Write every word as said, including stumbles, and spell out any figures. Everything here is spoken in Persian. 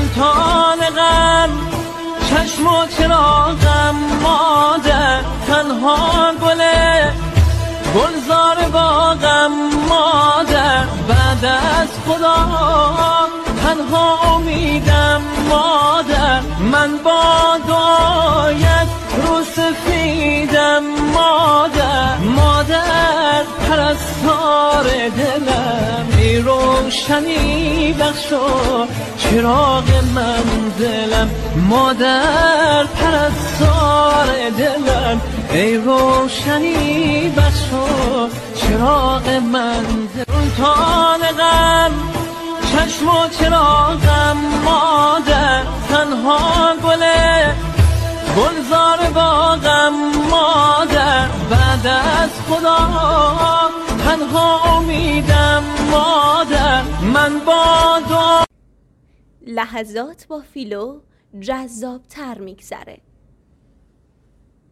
سلطان غم، چشم و چراغم مادر، تنها گله گلزار باغم مادر، بعد از خدا تنها امیدم مادر، من با دعایت رو سفیدم مادر، مادر پرستار دلم، ای روشنی بخش و چراغ منزلم، مادر پرستار دلم، ای روشنی بخش و چراغ منزلم. سلطان غم، چشم و چراغم مادر، تنها گله گلزار باغم مادر، بعد از خدا تنها امیدم مادر، من با دعا. لحظات با فیلو جذاب‌تر میگذره.